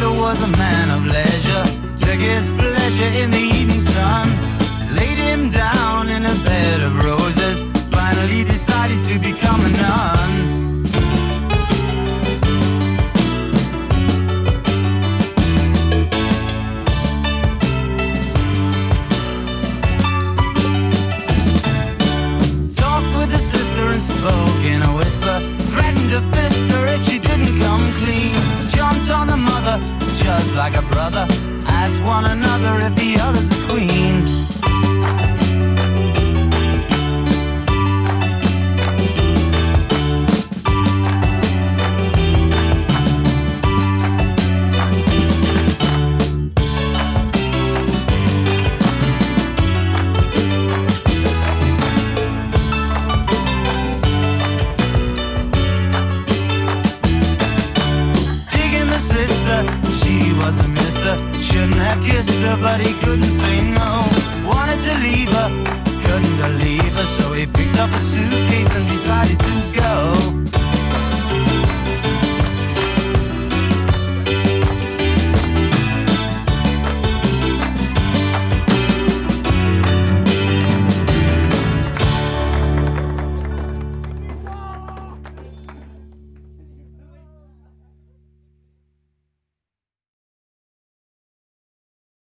Alexander was a man of leisure, took his pleasure in the evening sun, laid him down in a bed of roses, finally decided to become a nun. Spoke in a whisper, threatened to fist her if she didn't come clean. Jumped on the mother, just like a brother, asked one another if the other's a queen. Shouldn't have kissed her, but he couldn't say no. Wanted to leave her, couldn't believe her, so he picked up a suitcase and decided to go.